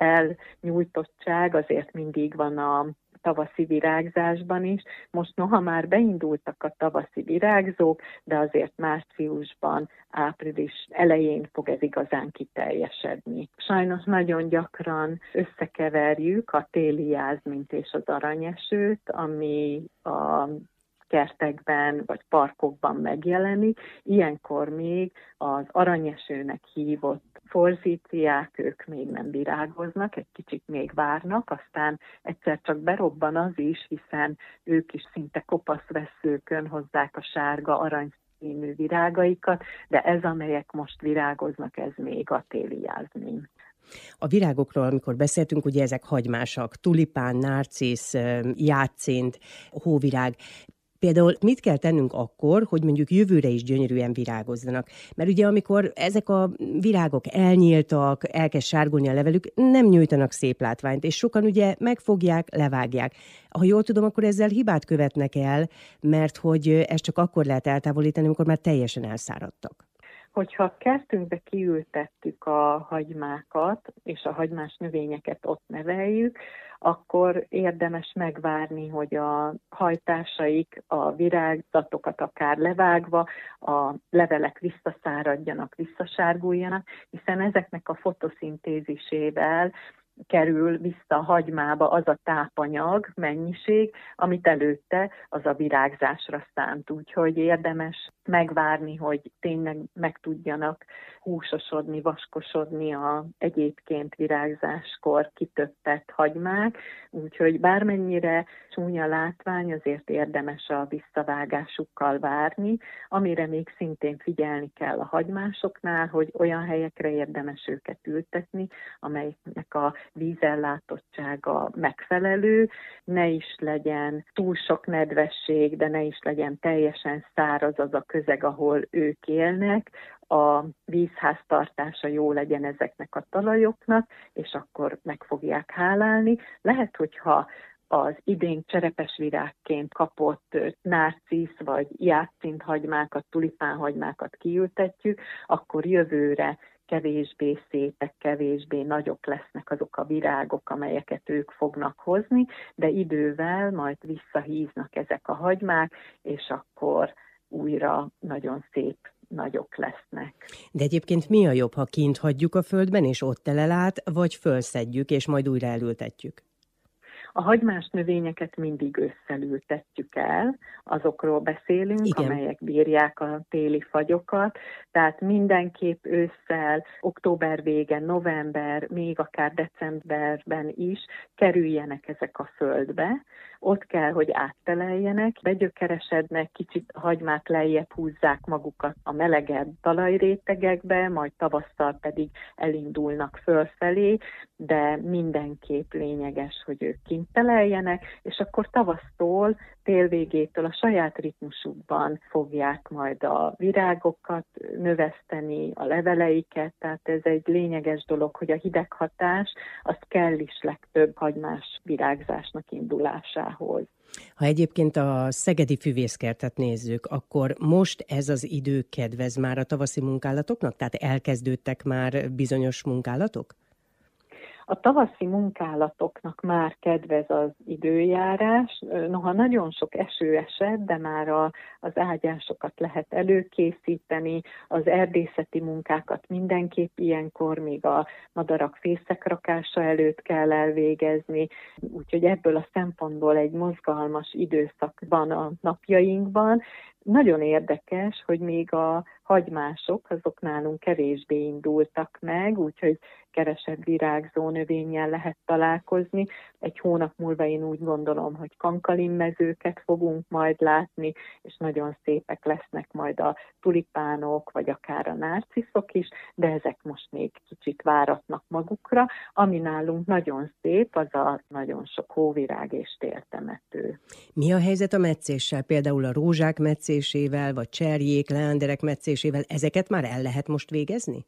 elnyújtottság azért mindig van a tavaszi virágzásban is. Most noha már beindultak a tavaszi virágzók, de azért márciusban, április elején fog ez igazán kiteljesedni. Sajnos nagyon gyakran összekeverjük a téli jázmint és az aranyesőt, ami a kertekben vagy parkokban megjelenik. Ilyenkor még az aranyesőnek hívott forzíciák, ők még nem virágoznak, egy kicsit még várnak, aztán egyszer csak berobban az is, hiszen ők is szinte kopaszvesszőkön hozzák a sárga aranyszínű virágaikat, de ez, amelyek most virágoznak, ez még a téli jázmin. A virágokról, amikor beszéltünk, ugye ezek hagymásak, tulipán, nárcisz, játszint, hóvirág. Például mit kell tennünk akkor, hogy mondjuk jövőre is gyönyörűen virágozzanak? Mert ugye amikor ezek a virágok elnyíltak, elkezd sárgulni a levelük, nem nyújtanak szép látványt, és sokan ugye megfogják, levágják. Ha jól tudom, akkor ezzel hibát követnek el, mert hogy ezt csak akkor lehet eltávolítani, amikor már teljesen elszáradtak. Hogyha a kertünkbe kiültettük a hagymákat, és a hagymás növényeket ott neveljük, akkor érdemes megvárni, hogy a hajtásaik, a virágzatokat akár levágva, a levelek visszaszáradjanak, visszasárguljanak, hiszen ezeknek a fotoszintézisével kerül vissza a hagymába az a tápanyag, mennyiség, amit előtte az a virágzásra szánt. Úgyhogy érdemes megvárni, hogy tényleg meg tudjanak húsosodni, vaskosodni a egyébként virágzáskor kitöppett hagymák. Úgyhogy bármennyire csúnya látvány, azért érdemes a visszavágásukkal várni, amire még szintén figyelni kell a hagymásoknál, hogy olyan helyekre érdemes őket ültetni, amelyeknek a vízellátottsága megfelelő, ne is legyen túl sok nedvesség, de ne is legyen teljesen száraz az a közeg, ahol ők élnek, a vízháztartása jó legyen ezeknek a talajoknak, és akkor meg fogják hálálni. Lehet, hogyha az idén cserepesvirágként kapott nárcisz vagy játszinthagymákat, tulipánhagymákat kiültetjük, akkor jövőre kevésbé szépek, kevésbé nagyok lesznek azok a virágok, amelyeket ők fognak hozni, de idővel majd visszahíznak ezek a hagymák, és akkor újra nagyon szép nagyok lesznek. De egyébként mi a jobb, ha kint hagyjuk a földben, és ott telel át, vagy fölszedjük, és majd újra elültetjük? A hagymás növényeket mindig ősszel ültetjük el, azokról beszélünk, igen, amelyek bírják a téli fagyokat, tehát mindenképp ősszel, október vége, november, még akár decemberben is kerüljenek ezek a földbe. Ott kell, hogy átteleljenek, begyökeresednek, kicsit a hagymák lejjebb húzzák magukat a melegebb talajrétegekbe, majd tavasszal pedig elindulnak fölfelé, de mindenképp lényeges, hogy ők kint teleljenek, és akkor tavasztól, tél végétől a saját ritmusukban fogják majd a virágokat növeszteni, a leveleiket, tehát ez egy lényeges dolog, hogy a hideghatás az kell is legtöbb hagymás virágzásnak indulásához. Ha egyébként a szegedi füvészkertet nézzük, akkor most ez az idő kedvez már a tavaszi munkálatoknak? Tehát elkezdődtek már bizonyos munkálatok? A tavaszi munkálatoknak már kedvez az időjárás, noha nagyon sok eső esett, de már a, az ágyásokat lehet előkészíteni, az erdészeti munkákat mindenképp ilyenkor, még a madarak fészek-rakása előtt kell elvégezni, úgyhogy ebből a szempontból egy mozgalmas időszak van a napjainkban. Nagyon érdekes, hogy még a hagymások, azok nálunk kevésbé indultak meg, úgyhogy keresett virágzó növényen lehet találkozni. Egy hónap múlva én úgy gondolom, hogy kankalimmezőket fogunk majd látni, és nagyon szépek lesznek majd a tulipánok, vagy akár a nárciszok is, de ezek most még kicsit váratnak magukra. Ami nálunk nagyon szép, az a nagyon sok hóvirág és tértemető. Mi a helyzet a metszéssel? Például a rózsák metszésével, vagy cserjék, leánderek metszésével, ezeket már el lehet most végezni?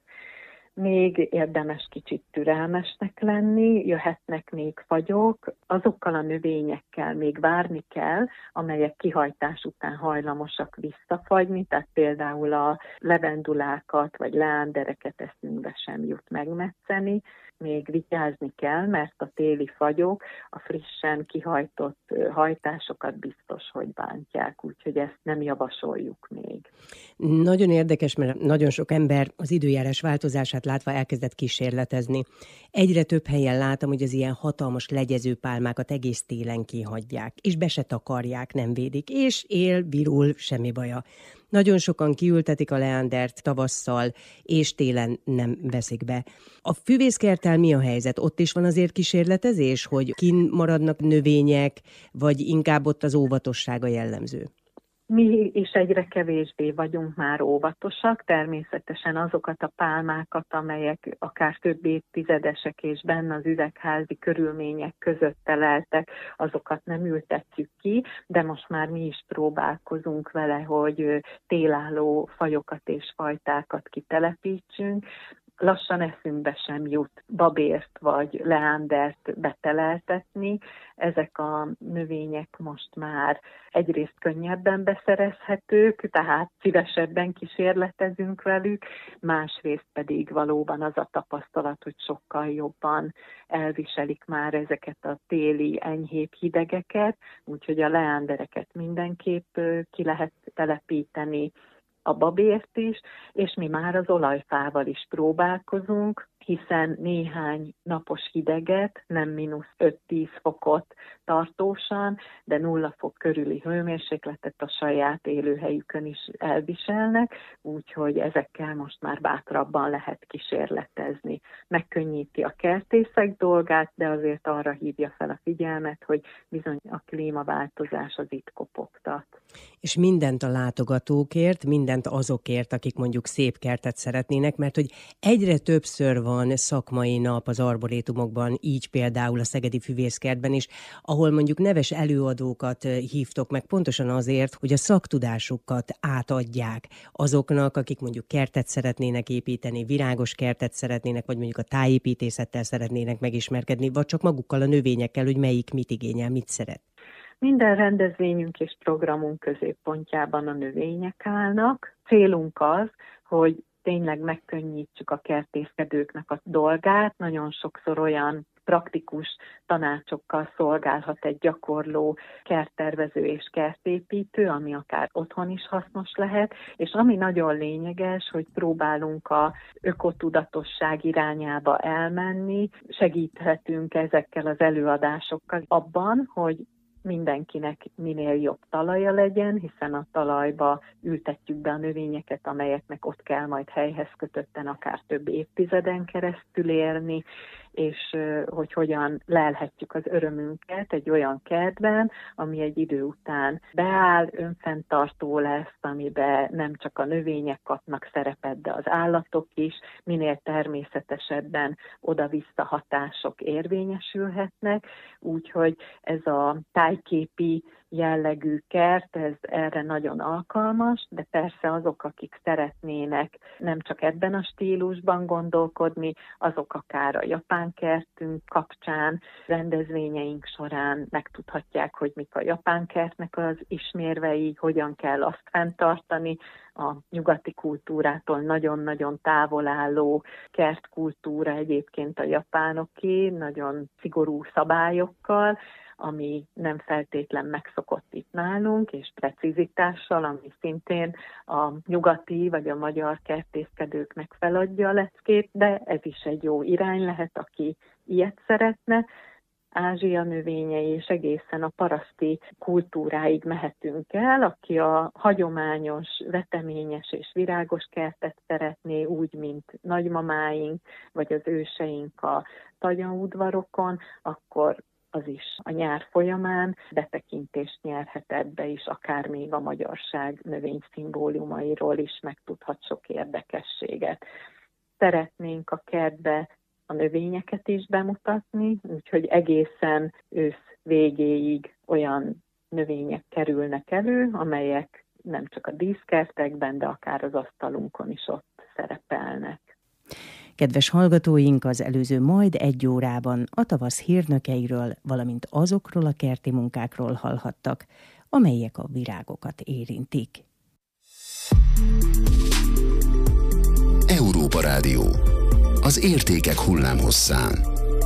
Még érdemes kicsit türelmesnek lenni, jöhetnek még fagyok, azokkal a növényekkel még várni kell, amelyek kihajtás után hajlamosak visszafagyni, tehát például a levendulákat vagy leándereket eszünkbe sem jut megmetszeni, még vigyázni kell, mert a téli fagyok a frissen kihajtott hajtásokat biztos, hogy bántják, úgyhogy ezt nem javasoljuk még. Nagyon érdekes, mert nagyon sok ember az időjárás változását látva elkezdett kísérletezni. Egyre több helyen látom, hogy az ilyen hatalmas legyező pálmákat egész télen kihagyják, és be se takarják, nem védik, és él, virul, semmi baja. Nagyon sokan kiültetik a leándert tavasszal, és télen nem veszik be. A füvészkerttel mi a helyzet? Ott is van azért kísérletezés, hogy kin maradnak növények, vagy inkább ott az óvatosság a jellemző? Mi is egyre kevésbé vagyunk már óvatosak, természetesen azokat a pálmákat, amelyek akár több évtizedesek és benne az üvegházi körülmények között teleltek, azokat nem ültetjük ki, de most már mi is próbálkozunk vele, hogy télálló fajokat és fajtákat kitelepítsünk. Lassan eszünkbe sem jut babért vagy leándert beteleltetni. Ezek a növények most már egyrészt könnyebben beszerezhetők, tehát szívesebben kísérletezünk velük, másrészt pedig valóban az a tapasztalat, hogy sokkal jobban elviselik már ezeket a téli enyhébb hidegeket, úgyhogy a leándereket mindenképp ki lehet telepíteni, a babért is, és mi már az olajfával is próbálkozunk, hiszen néhány napos hideget, nem mínusz öt-tíz fokot tartósan, de nulla fok körüli hőmérsékletet a saját élőhelyükön is elviselnek, úgyhogy ezekkel most már bátrabban lehet kísérletezni. Megkönnyíti a kertészek dolgát, de azért arra hívja fel a figyelmet, hogy bizony a klímaváltozás az itt kopogtat. És mindent a látogatókért, mindent azokért, akik mondjuk szép kertet szeretnének, mert hogy egyre többször van szakmai nap az arborétumokban, így például a szegedi füvészkertben is, ahol mondjuk neves előadókat hívtok meg pontosan azért, hogy a szaktudásukat átadják azoknak, akik mondjuk kertet szeretnének építeni, virágos kertet szeretnének, vagy mondjuk a tájépítészettel szeretnének megismerkedni, vagy csak magukkal a növényekkel, hogy melyik mit igényel, mit szeret. Minden rendezvényünk és programunk középpontjában a növények állnak. Célunk az, hogy tényleg megkönnyítsük a kertészkedőknek a dolgát. Nagyon sokszor olyan praktikus tanácsokkal szolgálhat egy gyakorló kerttervező és kertépítő, ami akár otthon is hasznos lehet, és ami nagyon lényeges, hogy próbálunk az ökotudatosság irányába elmenni, segíthetünk ezekkel az előadásokkal abban, hogy mindenkinek minél jobb talaja legyen, hiszen a talajba ültetjük be a növényeket, amelyeknek ott kell majd helyhez kötötten akár több évtizeden keresztül élni, és hogy hogyan lelhetjük az örömünket egy olyan kertben, ami egy idő után beáll, önfenntartó lesz, amiben nem csak a növények kapnak szerepet, de az állatok is, minél természetesebben oda-vissza hatások érvényesülhetnek, úgyhogy ez a tájképi jellegű kert, ez erre nagyon alkalmas, de persze azok, akik szeretnének nem csak ebben a stílusban gondolkodni, azok akár a japán kertünk kapcsán, rendezvényeink során megtudhatják, hogy mik a japán kertnek az ismérvei, hogyan kell azt fenntartani, a nyugati kultúrától nagyon-nagyon távol álló kertkultúra egyébként a japánoké, nagyon szigorú szabályokkal, ami nem feltétlen megszokott itt nálunk, és precizitással, ami szintén a nyugati vagy a magyar kertészkedőknek feladja a leckét, de ez is egy jó irány lehet, aki ilyet szeretne. Ázsia növényei és egészen a paraszti kultúráig mehetünk el, aki a hagyományos, veteményes és virágos kertet szeretné, úgy, mint nagymamáink, vagy az őseink a tagyaudvarokon, akkor az is a nyár folyamán betekintést nyerhet ebbe is, akár még a magyarság növényszimbólumairól is megtudhat sok érdekességet. Szeretnénk a kertbe a növényeket is bemutatni, úgyhogy egészen ősz végéig olyan növények kerülnek elő, amelyek nem csak a díszkertekben, de akár az asztalunkon is ott szerepelnek. Kedves hallgatóink, az előző majd egy órában a tavasz hírnökeiről, valamint azokról a kerti munkákról hallhattak, amelyek a virágokat érintik. Európa Rádió. Az értékek hullámhosszán.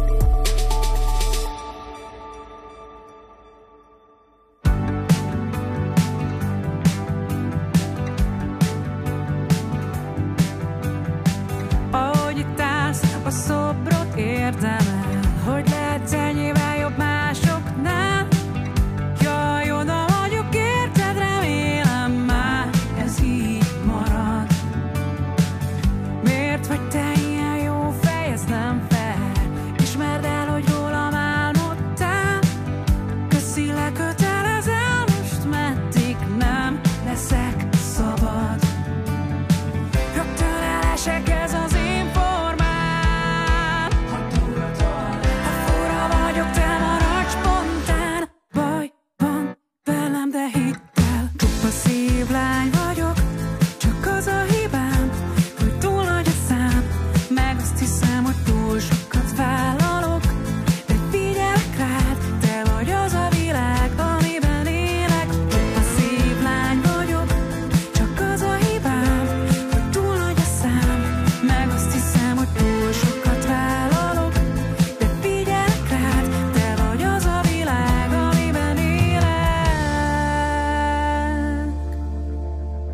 Ahogy itt állsz, a szobrot érdemel, hogy lehetsz ennyivel jobb másoknál. Jaj, oda vagyok, érted, remélem már ez így marad. Miért vagy te ilyen jó fej, ez nem fair. Ismerd el, hogy rólam álmodtál. Köszi, lekötelezel most, meddig nem leszek szabad. Rögtön elesek, ez az én formám. Ha fura vagyok, te maradj spontán. Baj van velem, de hidd el, csupa szívlány vagyok. Csak az a hibám, hogy túl nagy a szám. Meg azt hiszem, hogy túl sokat vállalok. De figyelek rád, te vagy az a világ, amiben élek. Csupa szívlány vagyok. Csak az a hibám, hogy túl nagy a szám. Meg azt hiszem, hogy túl sokat vállalok. De figyelek rád, te vagy az a világ, amiben élek.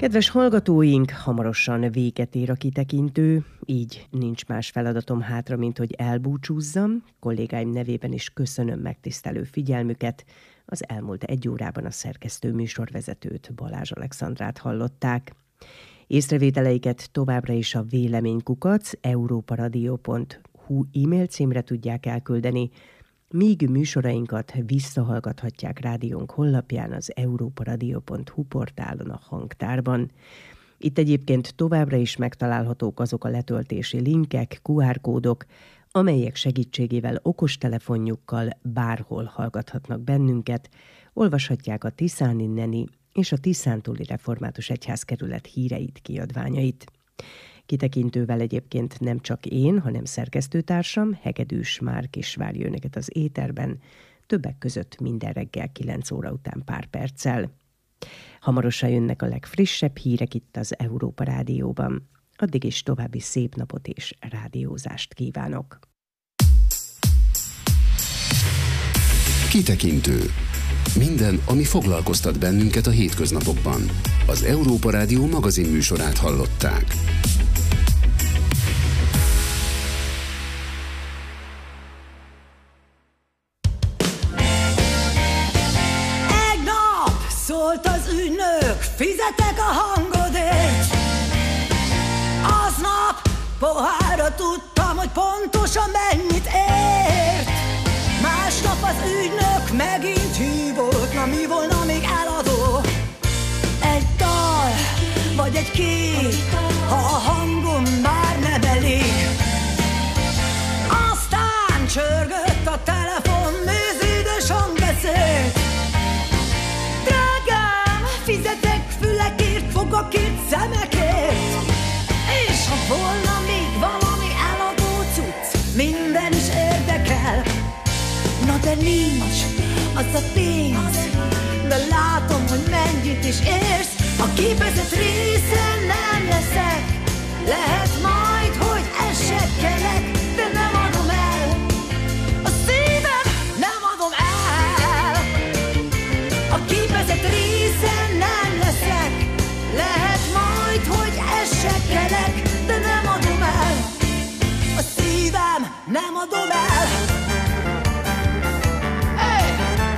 Kedves hallgatóink, hamarosan véget ér a kitekintő, így nincs más feladatom hátra, mint hogy elbúcsúzzam. Kollégáim nevében is köszönöm megtisztelő figyelmüket. Az elmúlt egy órában a szerkesztő műsorvezetőt, Balázs Alexandrát hallották. Észrevételeiket továbbra is a véleménykukac európaradio pont hu e-mail címre tudják elküldeni, míg műsorainkat visszahallgathatják rádiónk honlapján, az európaradio pont hu portálon, a hangtárban. Itt egyébként továbbra is megtalálhatók azok a letöltési linkek, kú ár kódok, amelyek segítségével okostelefonjukkal bárhol hallgathatnak bennünket, olvashatják a Tiszáni Neni és a Tiszántúli Református Egyházkerület híreit, kiadványait. Kitekintővel egyébként nem csak én, hanem szerkesztőtársam, Hegedűs Márk is várja önöket az éterben, többek között minden reggel kilenc óra után pár perccel. Hamarosan jönnek a legfrissebb hírek itt az Európa Rádióban. Addig is további szép napot és rádiózást kívánok. Kitekintő. Minden, ami foglalkoztat bennünket a hétköznapokban. Az Európa Rádió magazin műsorát hallották. Szólt az ügynök, fizetek a hangodért. Aznap pohárra tudtam, hogy pontosan mennyit ért. Másnap az ügynök megint hívott, na mi volna még eladó? Egy dal, vagy egy kép, ha a hangom már nem elég. Aztán csörgött a telefon, mézédes hangbeszéd. Fizetek fülekért, fogakért, szemekért. És ha volna még valami eladó cucc, minden is érdekel. Na de nincs az a pénz, de látom, hogy mennyit is érsz. A képezett részen nem leszek, lehet majd, hogy esekkelek, de nem adom el. A szívem nem adom el. A képezett részen nem leszek, lehet majd, hogy esekkelek, de nem adom el. A szívem nem adom el. Hey!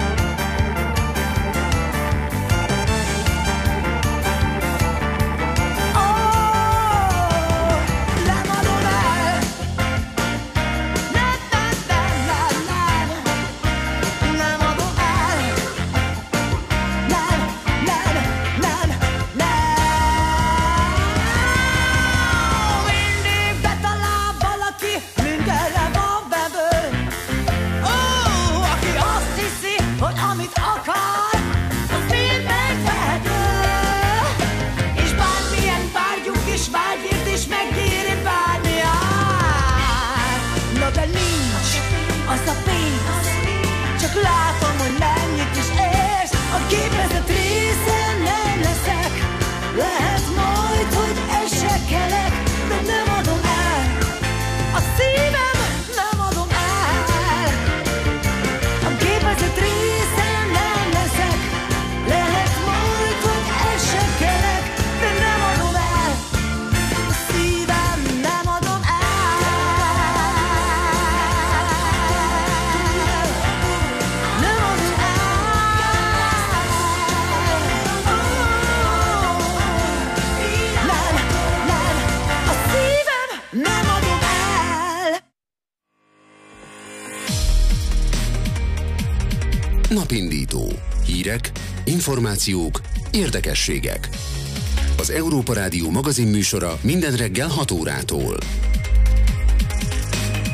Oh, nem adom el. Nem, nem, nem, nem, nem. Nem adom el. Nem, nem, nem, nem. Mindig betalál valaki, mindenre van vevő. Ó, aki azt hiszi, hogy amit akar, az mind megvehető. És bármilyen vágyunk is vágyért, és megéri bármi ár. Na de nincs az a pénz, csak látom, hogy mennyit is érsz. A képezett részen nem leszek, lehet majd, hogy esekkelek, de nem adom el. A szívem nem adom el. A képezett részen nem leszek, lehet majd, hogy esekkelek, de nem adom el. A szívem nem adom el. Nem adom Napindító. Hírek, információk, érdekességek. Az Európa Rádió magazin műsora minden reggel hat órától.